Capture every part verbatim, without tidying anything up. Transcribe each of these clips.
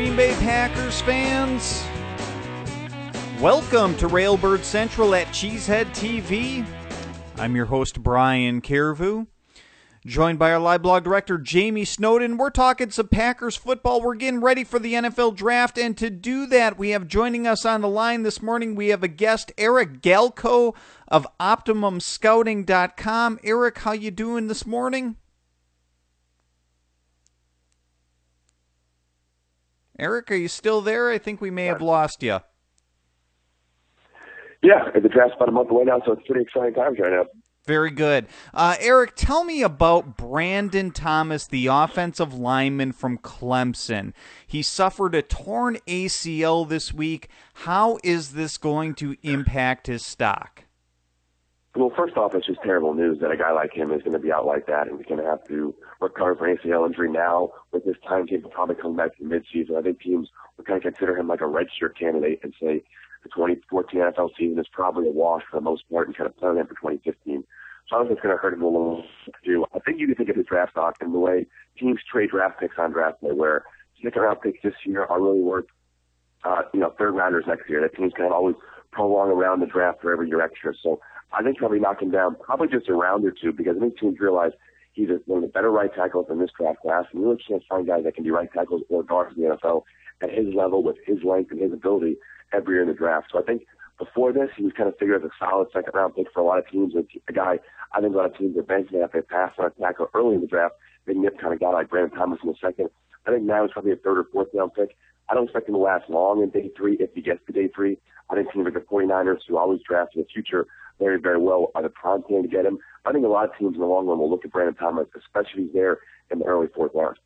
Green Bay Packers fans. Welcome to Railbird Central at Cheesehead T V. I'm your host, Brian Carvu. Joined by our live blog director, Jamie Snowden. We're talking some Packers football. We're getting ready for the N F L draft, and to do that, we have joining us on the line this morning, we have a guest, Eric Galko of Optimum Scouting dot com. Eric, how you doing this morning? Eric, are you still there? I think we may have lost you. Yeah, the draft's about a month away now, so it's pretty exciting times right now. Very good. Uh, Eric, tell me about Brandon Thomas, the offensive lineman from Clemson. He suffered a torn A C L this week. How is this going to impact his stock? Well, first off, it's just terrible news that a guy like him is going to be out like that and he's going to have to recover from an A C L injury now. With this timetable probably coming back to midseason, I think teams would kind of consider him like a redshirt candidate and say the twenty fourteen N F L season is probably a wash for the most part and kind of plan him for twenty fifteen. So I think it's going to hurt him a little to do. I think you can think of his draft stock in the way teams trade draft picks on draft day, where second round picks this year are really worth, uh, you know, third rounders next year. That teams kind of always prolong around the draft for every year extra. So I think he'll be knocking down probably just a round or two because I think teams realize he's one of the better right tackles in this draft class, and you really can't find guys that can be right tackles or guards in the N F L at his level with his length and his ability every year in the draft. So I think before this, he was kind of figured as a solid second-round pick for a lot of teams. A guy I think a lot of teams are banking after they pass on a tackle early in the draft. They can get kind of guy like Brandon Thomas in the second. I think now he's probably a third or fourth-round pick. I don't expect him to last long in day three if he gets to day three. I think teams like the 49ers, who always draft in the future very, very well, are the prime team to get him. I think a lot of teams in the long run will look at Brandon Thomas, especially if he's there in the early fourth round.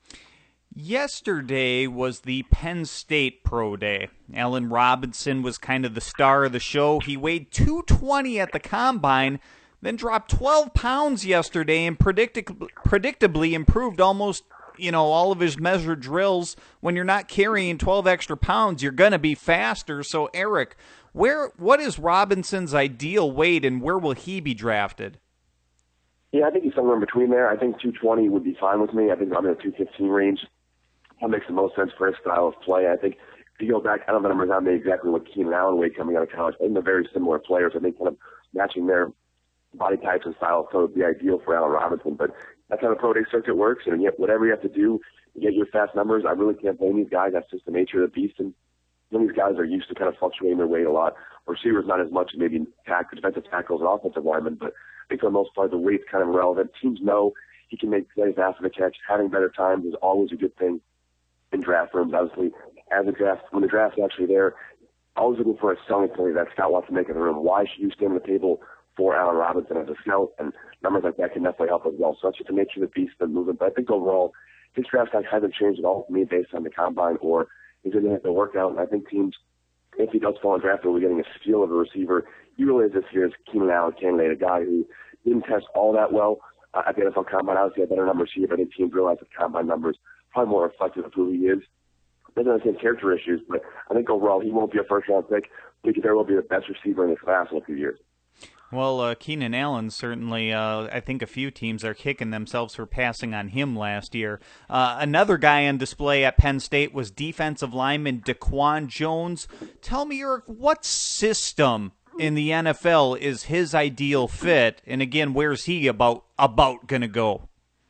Yesterday was the Penn State Pro Day. Allen Robinson was kind of the star of the show. He weighed two twenty at the Combine, then dropped twelve pounds yesterday and predictably, predictably improved almost, you know, all of his measured drills. When you're not carrying twelve extra pounds, you're going to be faster. So, Eric, where what is Robinson's ideal weight and where will he be drafted? Yeah, I think he's somewhere in between there. I think two twenty would be fine with me. I think I'm in the two fifteen range. That makes the most sense for his style of play. I think if you go back, I don't know the numbers on me exactly what Keenan Allen weighed coming out of college. I think they're very similar players. I think kind of matching their body types and style of play would be ideal for Allen Robinson. But that's how the pro day circuit works. And yet, whatever you have to do to get your fast numbers, I really can't blame these guys. That's just the nature of the beast. And some of these guys are used to kind of fluctuating their weight a lot. Receivers not as much as maybe tackle, defensive tackles and offensive linemen, but I think for the most part the weight's kind of irrelevant. Teams know he can make plays after the catch. Having better times is always a good thing in draft rooms. Obviously, as a draft, when the draft's actually there, always looking for a selling point that scout wants to make in the room. Why should you stand on the table for Allen Robinson as a scout? And numbers like that can definitely help as well. So that's just the nature of the beast and movement. But I think overall, his draft stock hasn't changed at all for me based on the Combine or he's going to have to work out. And I think teams, if he does fall in draft, we're getting a steal of a receiver. He really is this year's Keenan Allen candidate, a guy who didn't test all that well uh, at the N F L Combine. Obviously, had better numbers here, but I think teams realize the Combine numbers probably more reflective of who he is. Doesn't have the same character issues, but I think overall he won't be a first-round pick. I think there will be the best receiver in this class in a few years. Well, uh, Keenan Allen, certainly, uh, I think a few teams are kicking themselves for passing on him last year. Uh, another guy on display at Penn State was defensive lineman DaQuan Jones. Tell me, Eric, what system in the N F L is his ideal fit? And again, where's he about, about going to go?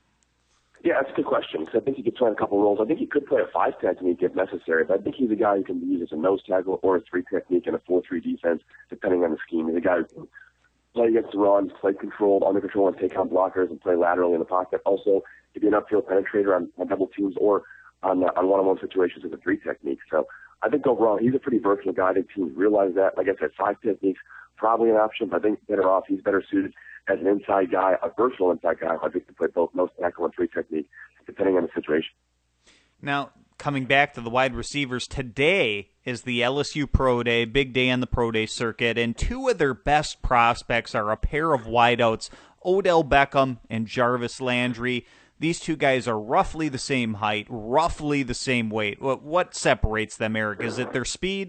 Yeah, that's a good question because I think he could play in a couple roles. I think he could play a five technique if necessary, but I think he's a guy who can be used as a nose tackle or a three technique in a four three defense, depending on the scheme. He's a guy who can play against the runs, play controlled, under control, and take on blockers and play laterally in the pocket. Also, he can be an upfield penetrator on, on double teams or on, uh, on one-on-one situations with a three technique. So I think overall he's a pretty versatile guy. I think teams realize that. Like I said, five techniques probably an option, but I think better off. He's better suited as an inside guy, a versatile inside guy. I think to play both nose tackle and three technique, depending on the situation. Now, coming back to the wide receivers, today is the L S U Pro Day, big day on the Pro Day circuit, and two of their best prospects are a pair of wideouts, Odell Beckham and Jarvis Landry. These two guys are roughly the same height, roughly the same weight. What, what separates them, Eric? Is it their speed?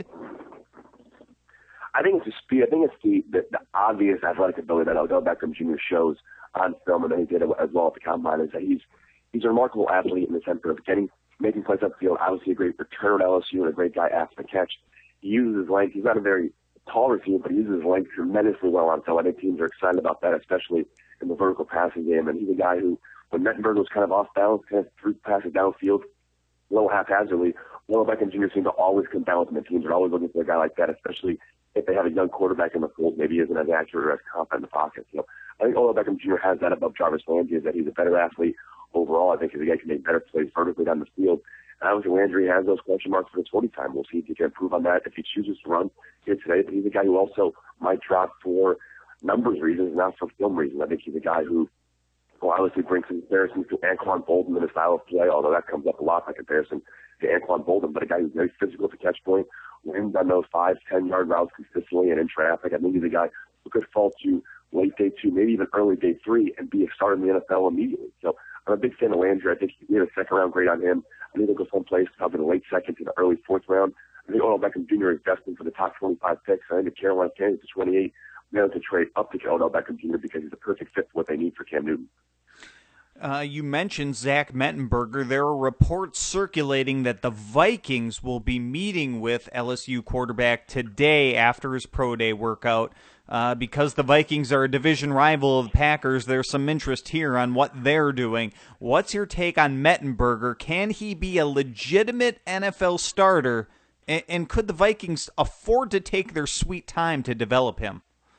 I think it's the speed. I think it's the, the, the obvious athletic ability that Odell Beckham Junior shows on film, and then he did it as well at the Combine, is that he's he's a remarkable athlete in the sense of getting making plays upfield. Obviously, a great returner at L S U and a great guy after the catch. He uses his length. He's not a very tall receiver, but he uses his length tremendously well on film. I think teams are excited about that, especially in the vertical passing game. And he's a guy who, when Mettenberger was kind of off balance, kind of threw passes downfield, a little haphazardly, Will Beckham Junior seemed to always come down with him. The teams are always looking for a guy like that, especially if they have a young quarterback in the fold, maybe isn't as accurate or as confident in the pocket. So I think Odell Beckham Junior has that above Jarvis Landry, is that he's a better athlete overall. I think he's a guy who can make better plays vertically down the field. And obviously Landry has those question marks for his forty time. We'll see if he can improve on that if he chooses to run here today. But he's a guy who also might drop for numbers reasons, not for film reasons. I think he's a guy who will obviously bring some comparisons to Anquan Bolden in his style of play, although that comes up a lot by comparison to Anquan Bolden, but a guy who's very physical at the catch point, wins on those five, ten-yard routes consistently and in traffic. I think he's a guy who could fall to late day two, maybe even early day three, and be a starter in the N F L immediately. So I'm a big fan of Landry. I think he had a second-round grade on him. I think he'll go someplace probably in the late second to the early fourth round. I think Odell Beckham Junior is destined for the top twenty-five picks. I think the Carolina Panthers to twenty-eight, they're to trade up to Odell Beckham Junior because he's a perfect fit for what they need for Cam Newton. Uh, you mentioned Zach Mettenberger. There are reports circulating that the Vikings will be meeting with L S U quarterback today after his pro day workout. Uh, because the Vikings are a division rival of the Packers, there's some interest here on what they're doing. What's your take on Mettenberger? Can he be a legitimate N F L starter? And, and could the Vikings afford to take their sweet time to develop him?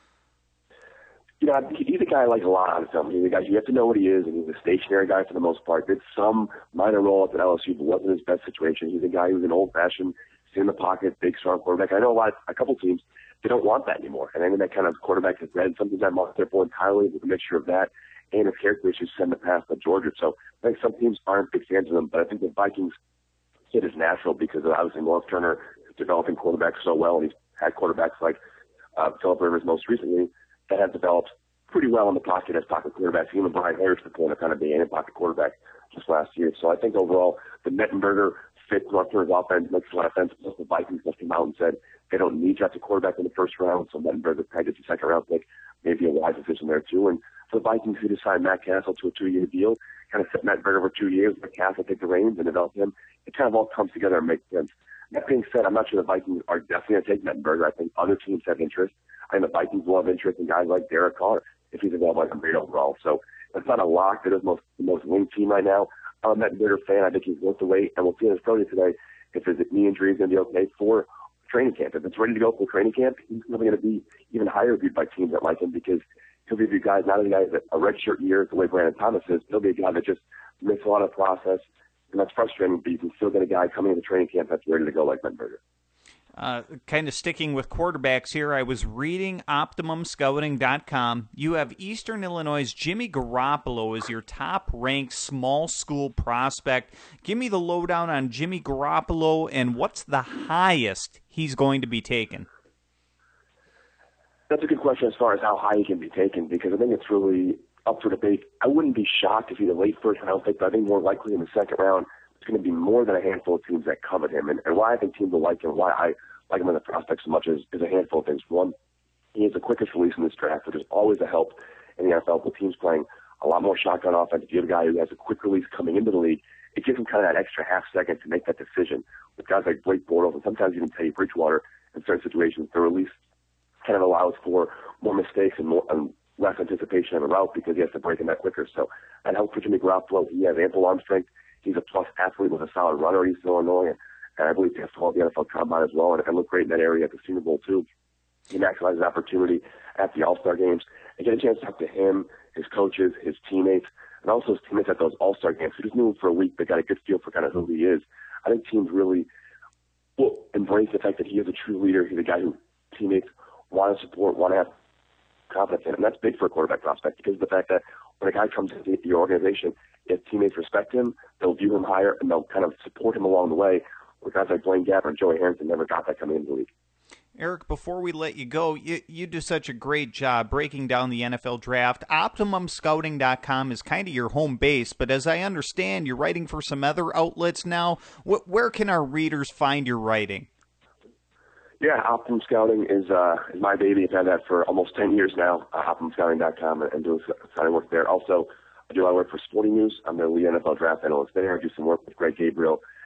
You know, he's a guy I like a lot on film. He's a guy, you have to know what he is, and he's a stationary guy for the most part. Did some minor role at L S U, but wasn't his best situation. He's a guy who's an old-fashioned, sit in the pocket, big, strong quarterback. I know a lot, a couple teams, they don't want that anymore. And I think that kind of quarterback is bred. Sometimes I'm off there for entirely with a mixture of that and his character issues send the pass to Georgia. So I think some teams aren't big fans of him, but I think the Vikings fit is natural because of obviously North Turner developing quarterbacks so well, and he's had quarterbacks like uh, Philip Rivers most recently that have developed pretty well in the pocket as pocket quarterbacks. Even Brian Harris to the point of kind of being a pocket quarterback just last year. So I think overall the Mettenberger fit North Turner's offense, makes a lot of sense. Plus the Vikings just came out and said they don't need to have a quarterback in the first round, so Mettenberger probably gets a second round pick, maybe a wise decision there too. And for the Vikings who decide Matt Castle to a two-year deal, kind of set Mettenberger over two years, let Castle take the reins and develop him, it kind of all comes together and makes sense. That being said, I'm not sure the Vikings are definitely going to take Mettenberger. I think other teams have interest. I think the Vikings will have interest in guys like Derek Carr if he's available as a great overall. So it's not a lock. They're the most, the most winged team right now. I'm a Mettenberger fan. I think he's worth the wait, and we'll see in his pro day today if his knee injury is going to be okay for training camp. If it's ready to go for training camp, he's probably going to be even higher viewed by teams that like him because he'll be the guy, not a guy that a redshirt year the way Brandon Thomas is. He'll be a guy that just makes a lot of process, and that's frustrating, but you can still get a guy coming into training camp that's ready to go like Mettenberger. Uh, kind of sticking with quarterbacks here, I was reading Optimum Scouting dot com. You have Eastern Illinois' Jimmy Garoppolo as your top-ranked small school prospect. Give me the lowdown on Jimmy Garoppolo and what's the highest he's going to be taken? That's a good question as far as how high he can be taken because I think it's really up for debate. I wouldn't be shocked if he's a late first round pick, but I think more likely in the second round, it's going to be more than a handful of teams that covet him. And, and why I think teams will like him, why I like him in the prospect so much is, is a handful of things. One, he has the quickest release in this draft, which is always a help in the N F L with teams playing a lot more shotgun offense. If you have a guy who has a quick release coming into the league, it gives him kind of that extra half second to make that decision. With guys like Blake Bortles and sometimes even Teddy Bridgewater in certain situations, the release kind of allows for more mistakes and more and less anticipation of a route because he has to break in that quicker. So that helps for Jimmy Garoppolo. He has ample arm strength. He's a plus athlete with a solid runner at East Illinois, and, and I believe he has to hold the N F L Combine as well, and, and look great in that area at the Senior Bowl too. He maximizes opportunity at the All-Star games and get a chance to talk to him, his coaches, his teammates, and also his teammates at those All-Star games. We just knew him for a week, but got a good feel for kind of who he is. I think teams really will embrace the fact that he is a true leader. He's a guy who teammates want to support, want to have confidence in, and that's big for a quarterback prospect because of the fact that when a guy comes into your organization, if teammates respect him, they'll view him higher, and they'll kind of support him along the way. Where guys like Blaine Gabbert and Joey Harrington never got that coming into the league. Eric, before we let you go, you, you do such a great job breaking down the N F L draft. Optimum Scouting dot com is kind of your home base, but as I understand, you're writing for some other outlets now. Wh- where can our readers find your writing? Yeah, Optimum Scouting is uh, is my baby. I've had that for almost ten years now, uh, Optimum Scouting dot com, and, and doing scouting work there. Also, I do a lot of work for Sporting News. I'm the lead N F L draft analyst there. I do some work with Greg Gabriel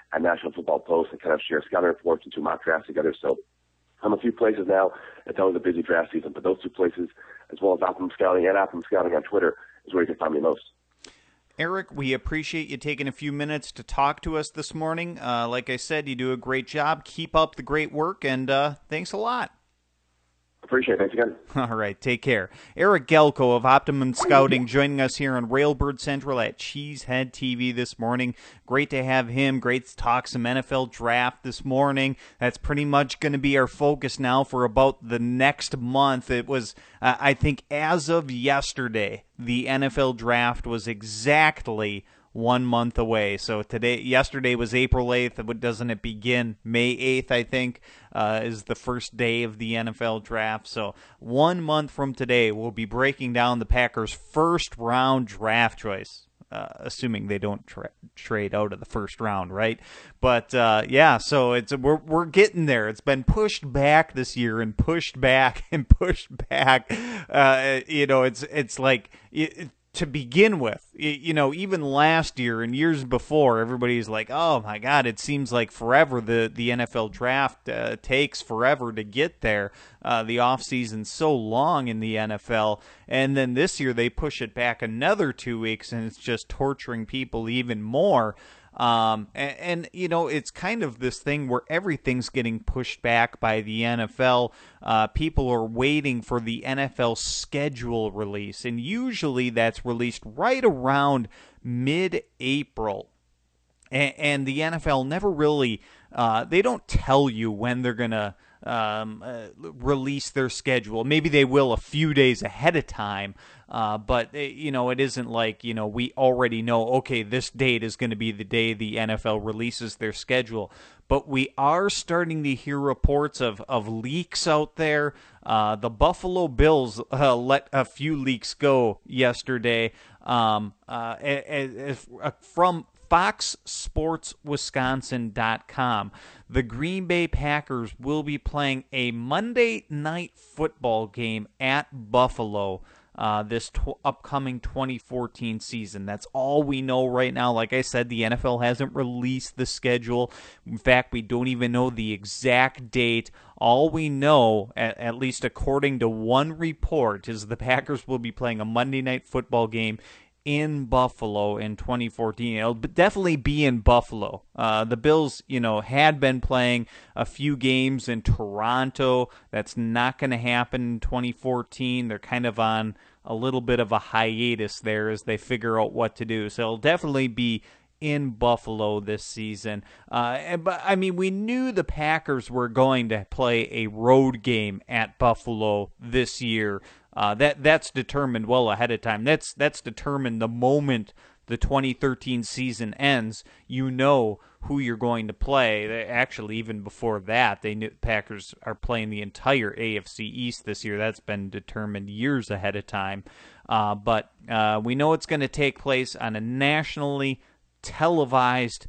at National Football Post and kind of share scouting reports and two mock drafts together. So I'm a few places now. It's always a busy draft season, but those two places, as well as Optimum Scouting and Optimum Scouting on Twitter, is where you can find me most. Eric, we appreciate you taking a few minutes to talk to us this morning. Uh, like I said, you do a great job. Keep up the great work, and uh, thanks a lot. Appreciate it. Thanks again. All right, take care. Eric Gelko of Optimum Scouting joining us here on Railbird Central at Cheesehead T V this morning. Great to have him. Great to talk some N F L draft this morning. That's pretty much going to be our focus now for about the next month. It was, uh, I think, as of yesterday, the N F L draft was exactly one month away. So today, yesterday was April eighth. Doesn't it begin May eighth, I think, uh, is the first day of the N F L draft. So one month from today, we'll be breaking down the Packers' first round draft choice. Uh, assuming they don't tra- trade out of the first round, right? But uh, yeah, so it's we're we're getting there. It's been pushed back this year and pushed back and pushed back. Uh, you know, it's it's like it, to begin with, you know, even last year and years before, everybody's like, oh my God, it seems like forever. The, the N F L draft uh, takes forever to get there. Uh, the offseason's so long in the N F L. And then this year they push it back another two weeks and it's just torturing people even more. Um, and, and, you know, it's kind of this thing where everything's getting pushed back by the N F L. Uh, people are waiting for the N F L schedule release, and usually that's released right around mid-April. And, and the N F L never really, uh, they don't tell you when they're going to um, uh, release their schedule. Maybe they will a few days ahead of time. Uh, but, you know, it isn't like, you know, we already know, okay, this date is going to be the day the N F L releases their schedule. But we are starting to hear reports of, of leaks out there. Uh, the Buffalo Bills uh, let a few leaks go yesterday um, uh, from fox sports wisconsin dot com. The Green Bay Packers will be playing a Monday night football game at Buffalo Uh, this tw- upcoming twenty fourteen season. That's all we know right now. Like I said, the N F L hasn't released the schedule. In fact, we don't even know the exact date. All we know, at, at least according to one report, is the Packers will be playing a Monday night football game in Buffalo in twenty fourteen. It'll definitely be in Buffalo. Uh, the Bills, you know, had been playing a few games in Toronto. That's not going to happen in twenty fourteen. They're kind of on a little bit of a hiatus there as they figure out what to do. So it'll definitely be in Buffalo this season. Uh, but, I mean, we knew the Packers were going to play a road game at Buffalo this year. Uh, that that's determined well ahead of time. That's that's determined the moment the twenty thirteen season ends. You know who you're going to play. They, actually, even before that, they knew Packers are playing the entire A F C East this year. That's been determined years ahead of time. Uh, but uh, we know it's going to take place on a nationally televised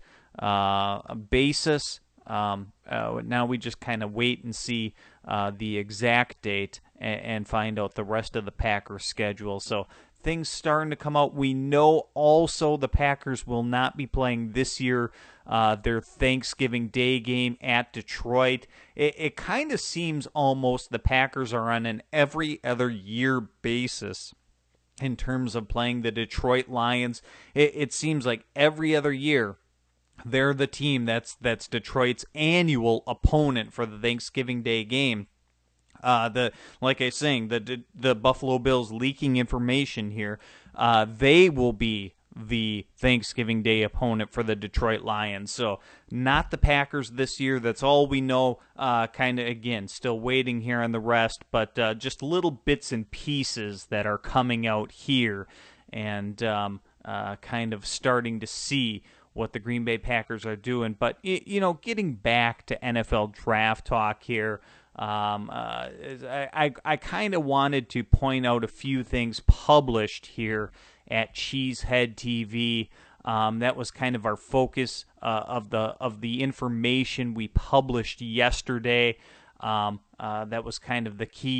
uh, basis. Um, uh, now we just kind of wait and see uh, the exact date and, and find out the rest of the Packers schedule. So things starting to come out. We know also the Packers will not be playing this year uh, their Thanksgiving Day game at Detroit. It, it kind of seems almost the Packers are on an every other year basis in terms of playing the Detroit Lions. It, it seems like every other year they're the team that's that's Detroit's annual opponent for the Thanksgiving Day game. Uh, the like I was saying, the the Buffalo Bills leaking information here. Uh, they will be the Thanksgiving Day opponent for the Detroit Lions. So not the Packers this year. That's all we know. Uh, kind of, again, still waiting here on the rest, but uh, just little bits and pieces that are coming out here and um, uh, kind of starting to see what the Green Bay Packers are doing. But, you know, getting back to N F L draft talk here, um, uh, I, I, I kind of wanted to point out a few things published here at Cheesehead T V. Um, that was kind of our focus uh, of the of the information we published yesterday. Um, uh, that was kind of the key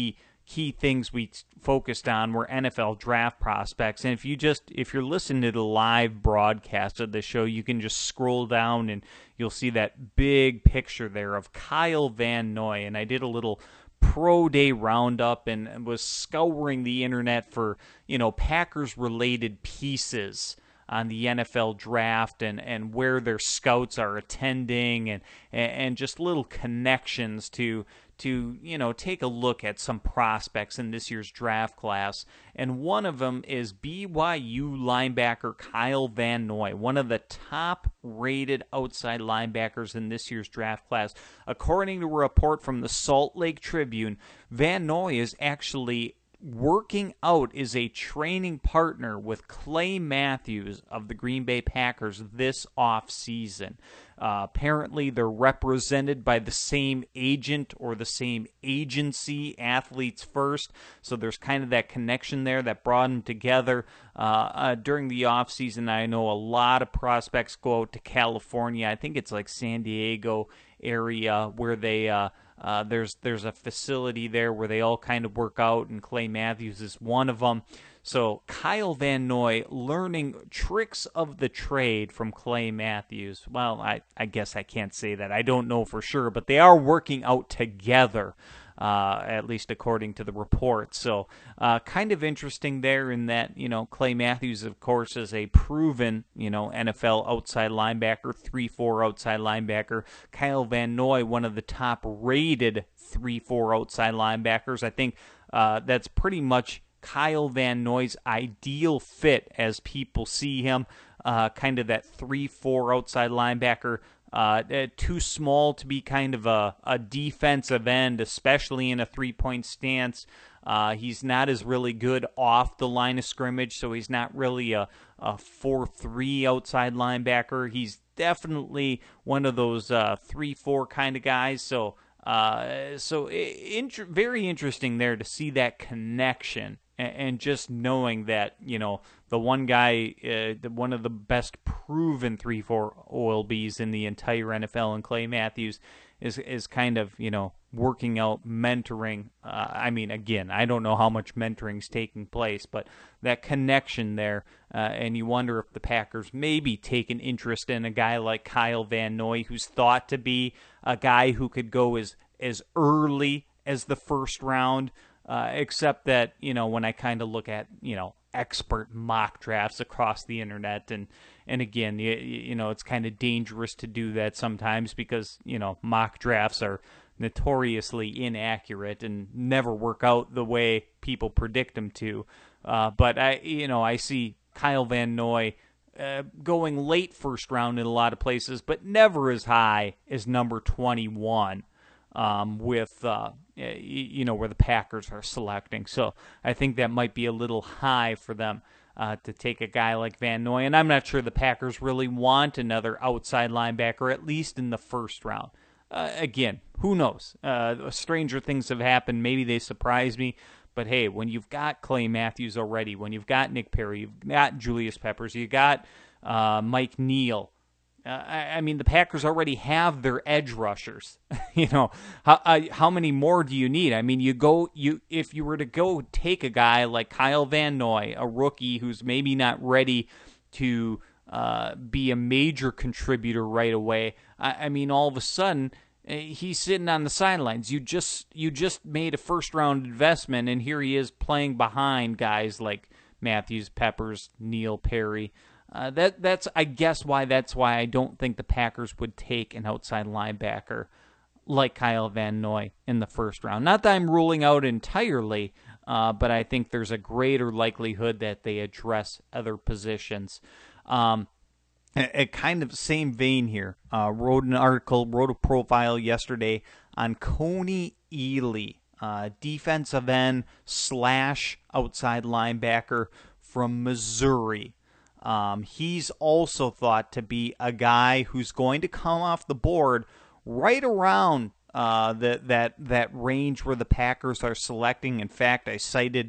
key things we focused on were N F L draft prospects. And if you just, if you're listening to the live broadcast of the show, you can just scroll down and you'll see that big picture there of Kyle Van Noy. And I did a little pro day roundup and was scouring the internet for, you know, Packers related pieces on the N F L draft and, and where their scouts are attending and and just little connections to to you know take a look at some prospects in this year's draft class. And one of them is B Y U linebacker Kyle Van Noy, one of the top rated outside linebackers in this year's draft class. According to a report from the Salt Lake Tribune, Van Noy is actually working out is a training partner with Clay Matthews of the Green Bay Packers this offseason. Uh, apparently, they're represented by the same agent or the same agency, Athletes First. So there's kind of that connection there that brought them together. Uh, uh, during the offseason, I know a lot of prospects go out to California. I think it's like San Diego area where they uh, uh, there's there's a facility there where they all kind of work out, and Clay Matthews is one of them. So Kyle Van Noy learning tricks of the trade from Clay Matthews. Well, I, I guess I can't say that. I don't know for sure, but they are working out together, uh, at least according to the report. So uh, kind of interesting there in that, you know, Clay Matthews, of course, is a proven, you know, N F L outside linebacker, three four outside linebacker. Kyle Van Noy, one of the top-rated three four outside linebackers. I think uh, that's pretty much Kyle Van Noy's ideal fit as people see him, uh, kind of that three four outside linebacker, uh, too small to be kind of a, a defensive end, especially in a three-point stance. Uh, he's not as really good off the line of scrimmage, so he's not really a, a four three outside linebacker. He's definitely one of those uh, three four kind of guys, so uh, so int- very interesting there to see that connection. And just knowing that, you know, the one guy, uh, one of the best proven three four O L Bs in the entire N F L, and Clay Matthews, is is kind of, you know, working out, mentoring. Uh, I mean, again, I don't know how much mentoring is taking place, but that connection there, uh, and you wonder if the Packers maybe take an interest in a guy like Kyle Van Noy, who's thought to be a guy who could go as, as early as the first round. Uh, except that, you know, when I kind of look at, you know, expert mock drafts across the internet, and, and again, you, you know, it's kind of dangerous to do that sometimes because, you know, mock drafts are notoriously inaccurate and never work out the way people predict them to. Uh, but, I, you know, I see Kyle Van Noy uh, going late first round in a lot of places, but never as high as number twenty-one. Um, with, uh, you know, where the Packers are selecting. So I think that might be a little high for them uh, to take a guy like Van Noy. And I'm not sure the Packers really want another outside linebacker, at least in the first round. Uh, again, who knows? Uh, stranger things have happened. Maybe they surprise me. But, hey, when you've got Clay Matthews already, when you've got Nick Perry, you've got Julius Peppers, you've got uh, Mike Neal, Uh, I, I mean, the Packers already have their edge rushers. you know, how uh, how many more do you need? I mean, you go you if you were to go take a guy like Kyle Van Noy, a rookie who's maybe not ready to uh, be a major contributor right away. I, I mean, all of a sudden uh, he's sitting on the sidelines. You just you just made a first round investment, and here he is playing behind guys like Matthews, Peppers, Neal, Perry. Uh, that that's I guess why that's why I don't think the Packers would take an outside linebacker like Kyle Van Noy in the first round. Not that I'm ruling out entirely, uh, but I think there's a greater likelihood that they address other positions. Um, a, a kind of same vein here. Uh, wrote an article, wrote a profile yesterday on Coney Ely, uh, defensive end slash outside linebacker from Missouri. Um, he's also thought to be a guy who's going to come off the board right around uh, the, that that range where the Packers are selecting. In fact, I cited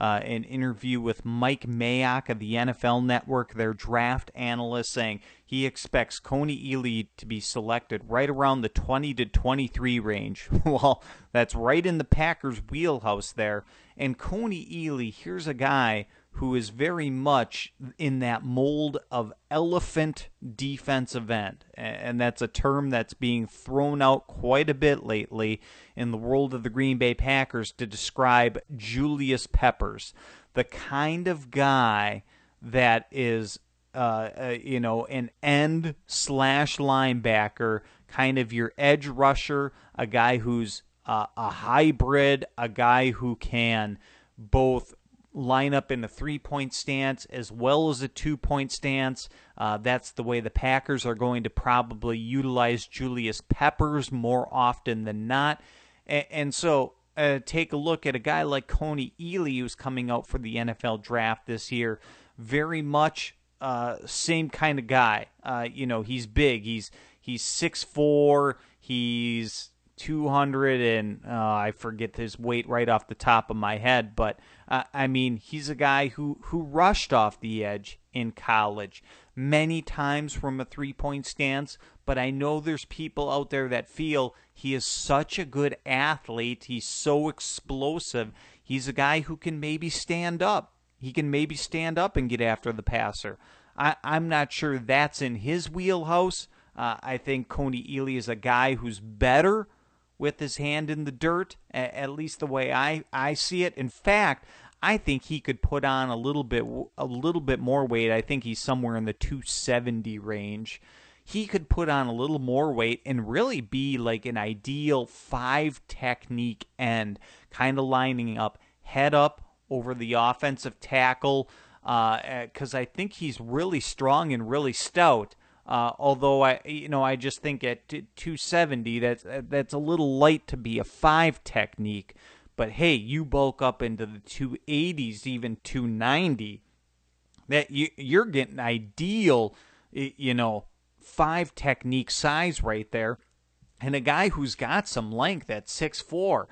uh, an interview with Mike Mayock of the N F L Network, their draft analyst, saying he expects Kony Ealy to be selected right around the twenty to twenty-three range. Well, that's right in the Packers' wheelhouse there. And Kony Ealy, here's a guy who is very much in that mold of elephant defensive end. And that's a term that's being thrown out quite a bit lately in the world of the Green Bay Packers to describe Julius Peppers, the kind of guy that is, uh, uh, you know, an end slash linebacker, kind of your edge rusher, a guy who's uh, a hybrid, a guy who can both line up in a three-point stance as well as a two-point stance. Uh, that's the way the Packers are going to probably utilize Julius Peppers more often than not. And, and so uh, take a look at a guy like Kony Ealy, who's coming out for the N F L draft this year. Very much uh, same kind of guy. Uh, you know, he's big. He's he's six foot four. He's two hundred and uh, I forget his weight right off the top of my head, but uh, I mean, he's a guy who, who rushed off the edge in college many times from a three-point stance, but I know there's people out there that feel he is such a good athlete, he's so explosive, he's a guy who can maybe stand up. He can maybe stand up and get after the passer. I, I'm not sure that's in his wheelhouse. Uh, I think Kony Ealy is a guy who's better with his hand in the dirt, at least the way I, I see it. In fact, I think he could put on a little bit a little bit more weight. I think he's somewhere in the two seventy range. He could put on a little more weight and really be like an ideal five technique end, kind of lining up head up over the offensive tackle, because uh, I think he's really strong and really stout. Uh, although I, you know, I just think at two seventy, that's that's a little light to be a five technique. But hey, you bulk up into the two eighties, even two ninety. That you, you're getting ideal, you know, five technique size right there, and a guy who's got some length at six foot four.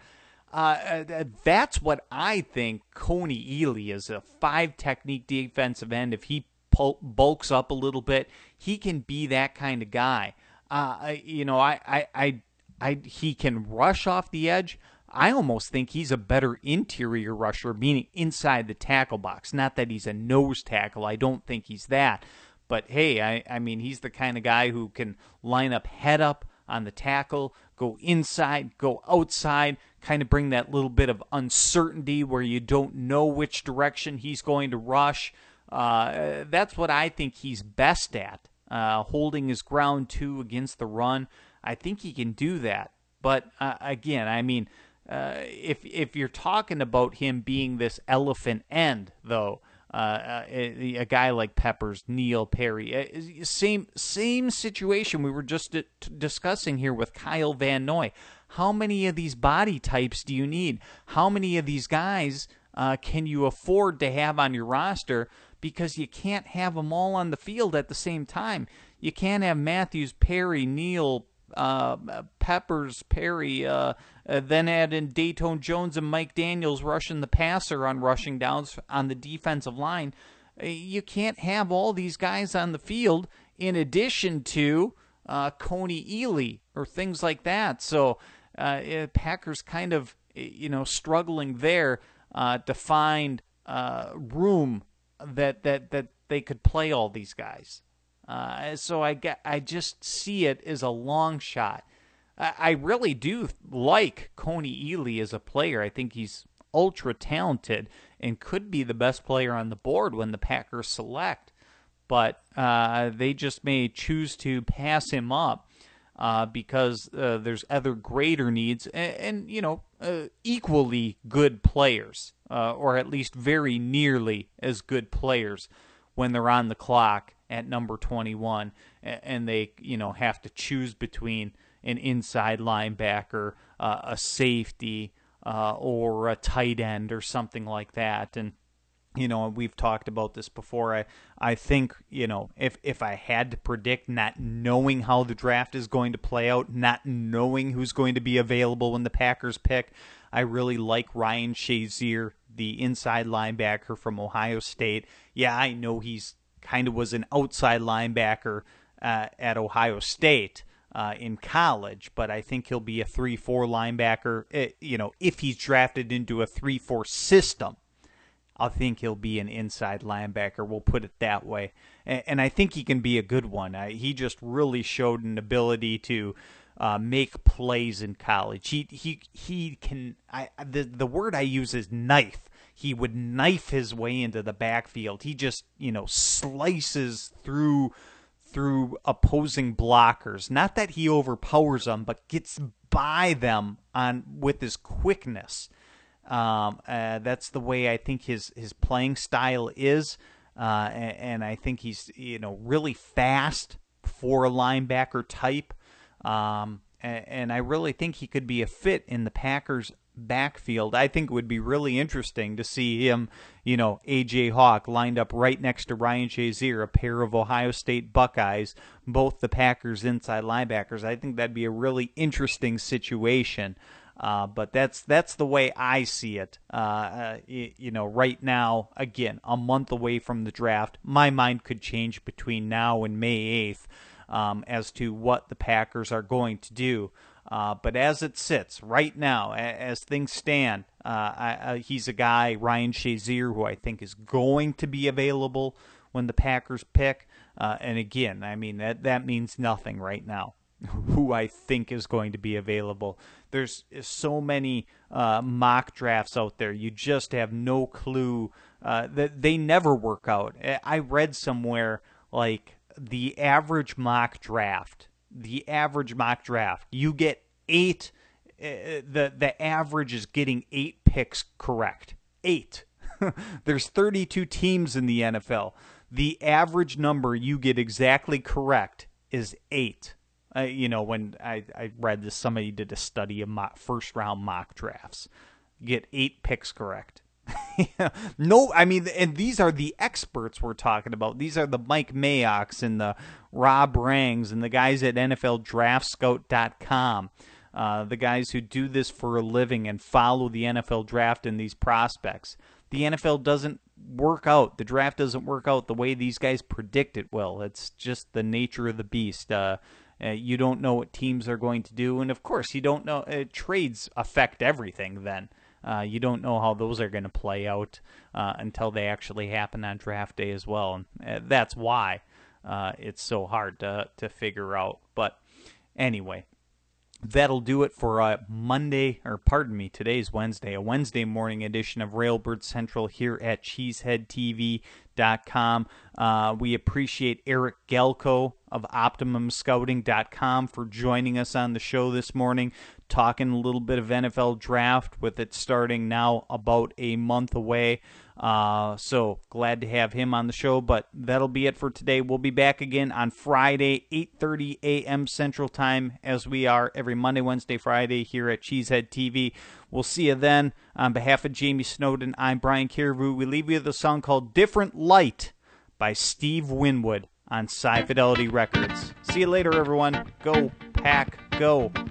Uh, that's what I think Kony Ealy is, a five technique defensive end. If he bulks up a little bit, he can be that kind of guy. Uh, you know, I, I, I, I, he can rush off the edge. I almost think he's a better interior rusher, meaning inside the tackle box. Not that he's a nose tackle. I don't think he's that. But hey, I, I mean, he's the kind of guy who can line up head up on the tackle, go inside, go outside, kind of bring that little bit of uncertainty where you don't know which direction he's going to rush. Uh, that's what I think he's best at, uh, holding his ground, too, against the run. I think he can do that. But, uh, again, I mean, uh, if if you're talking about him being this elephant end, though, uh, a, a guy like Peppers, Neal, Perry, uh, same, same situation we were just d- discussing here with Kyle Van Noy. How many of these body types do you need? How many of these guys uh, can you afford to have on your roster? Because you can't have them all on the field at the same time. You can't have Matthews, Perry, Neal, uh, Peppers, Perry, uh, uh, then add in Dayton Jones and Mike Daniels rushing the passer on rushing downs on the defensive line. You can't have all these guys on the field in addition to uh, Kony Ealy or things like that. So uh, Packers kind of, you know, struggling there uh, to find uh, room that that that they could play all these guys. Uh, so I get, I just see it as a long shot. I, I really do like Kony Ealy as a player. I think he's ultra talented and could be the best player on the board when the Packers select. But uh, they just may choose to pass him up uh, because uh, there's other greater needs and, and you know, uh, equally good players. Uh, or at least very nearly as good players when they're on the clock at number twenty-one, and they, you know, have to choose between an inside linebacker, uh, a safety, uh, or a tight end or something like that. And You know, we've talked about this before. I, I think, you know, if, if I had to predict, not knowing how the draft is going to play out, not knowing who's going to be available when the Packers pick, I really like Ryan Shazier, the inside linebacker from Ohio State. Yeah, I know he's kind of was an outside linebacker uh, at Ohio State uh, in college, but I think he'll be a three four linebacker, uh, you know, if he's drafted into a three four system. I think he'll be an inside linebacker. We'll put it that way. And, and I think he can be a good one. Uh, he just really showed an ability to uh, make plays in college. He he he can. I the the word I use is knife. He would knife his way into the backfield. He just you know slices through through opposing blockers. Not that he overpowers them, but gets by them on with his quickness. Um, uh, that's the way I think his, his playing style is, uh, and, and I think he's you know really fast for a linebacker type, um, and, and I really think he could be a fit in the Packers' backfield. I think it would be really interesting to see him, you know, A J Hawk lined up right next to Ryan Shazier, a pair of Ohio State Buckeyes, both the Packers' inside linebackers. I think that'd be a really interesting situation. Uh, but that's that's the way I see it. Uh, uh, you, you know, right now, again, a month away from the draft, my mind could change between now and May eighth um, as to what the Packers are going to do. Uh, but as it sits right now, as things stand, uh, I, I, he's a guy, Ryan Shazier, who I think is going to be available when the Packers pick. Uh, and again, I mean, that, that means nothing right now. Who I think is going to be available. There's so many uh, mock drafts out there. You just have no clue. Uh, that they never work out. I read somewhere like the average mock draft, the average mock draft, you get eight. Uh, the the average is getting eight picks correct. Eight. There's thirty-two teams in the N F L. The average number you get exactly correct is eight. Uh, you know, when I, I read this, somebody did a study of mock, first-round mock drafts. You get eight picks correct. No, I mean, and these are the experts we're talking about. These are the Mike Mayocks and the Rob Rangs and the guys at N F L Draft Scout dot com, uh, the guys who do this for a living and follow the N F L draft and these prospects. The N F L doesn't work out. The draft doesn't work out the way these guys predict it will. It's just the nature of the beast. Uh, Uh, you don't know what teams are going to do, and of course, you don't know. Uh, trades affect everything. Then uh, you don't know how those are going to play out uh, until they actually happen on draft day as well, and uh, that's why uh, it's so hard to to figure out. But anyway, that'll do it for a Monday, or pardon me, today's Wednesday, a Wednesday morning edition of Railbird Central here at Cheesehead T V dot com. Uh, we appreciate Eric Galko of Optimum Scouting dot com for joining us on the show this morning, talking a little bit of N F L draft with it starting now about a month away. Uh, so glad to have him on the show, but that'll be it for today. We'll be back again on Friday, eight thirty a.m. Central Time, as we are every Monday, Wednesday, Friday here at Cheesehead T V. We'll see you then. On behalf of Jamie Snowden, I'm Brian Caribou. We leave you with a song called Different Light by Steve Winwood on Sci Fidelity Records. See you later, everyone. Go, Pack, go.